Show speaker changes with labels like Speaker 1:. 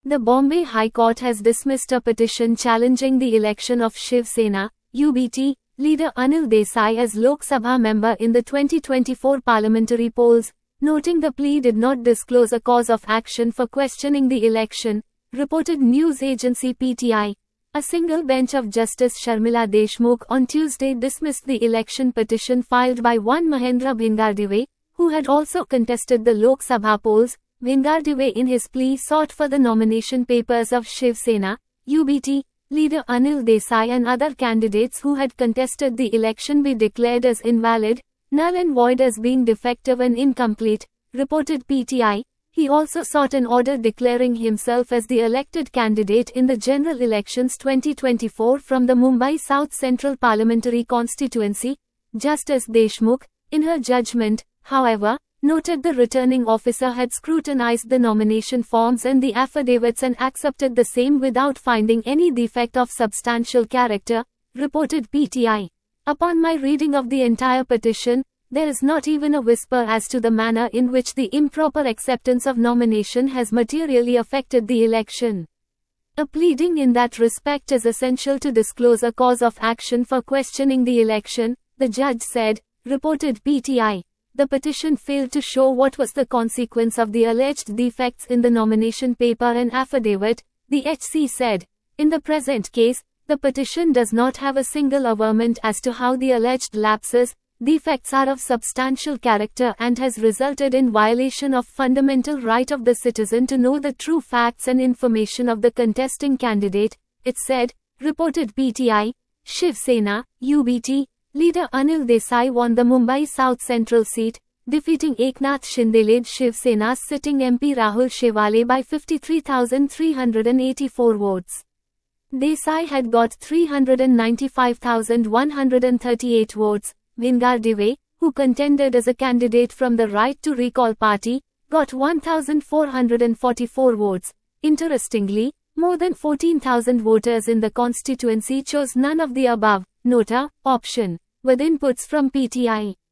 Speaker 1: The Bombay High Court has dismissed a petition challenging the election of Shiv Sena (UBT) leader Anil Desai as Lok Sabha member in the 2024 parliamentary polls, noting the plea did not disclose a cause of action for questioning the election, reported news agency PTI. A single bench of Justice Sharmila Deshmukh on Tuesday dismissed the election petition filed by one Mahendra Bhingardeve, who had also contested the Lok Sabha polls. Bhingardeve in his plea sought for the nomination papers of Shiv Sena (UBT) leader Anil Desai and other candidates who had contested the election be declared as invalid, null and void as being defective and incomplete, reported PTI. He also sought an order declaring himself as the elected candidate in the general elections 2024 from the Mumbai South Central Parliamentary Constituency. Justice Deshmukh, in her judgment, however, noted the returning officer had scrutinized the nomination forms and the affidavits and accepted the same without finding any defect of substantial character, reported PTI. Upon my reading of the entire petition, there is not even a whisper as to the manner in which the improper acceptance of nomination has materially affected the election. A pleading in that respect is essential to disclose a cause of action for questioning the election, the judge said, reported PTI. The petition failed to show what was the consequence of the alleged defects in the nomination paper and affidavit, the HC said. In the present case, the petition does not have a single averment as to how the alleged lapses, defects are of substantial character and has resulted in violation of fundamental right of the citizen to know the true facts and information of the contesting candidate, it said, reported PTI. Shiv Sena, UBT, leader Anil Desai won the Mumbai South Central seat, defeating Eknath Shinde-led Shiv Sena's sitting MP Rahul Shewale by 53,384 votes. Desai had got 395,138 votes. Bhingardeve, who contended as a candidate from the Right to Recall party, got 1,444 votes. Interestingly, more than 14,000 voters in the constituency chose none of the above, nota, option, with inputs from PTI.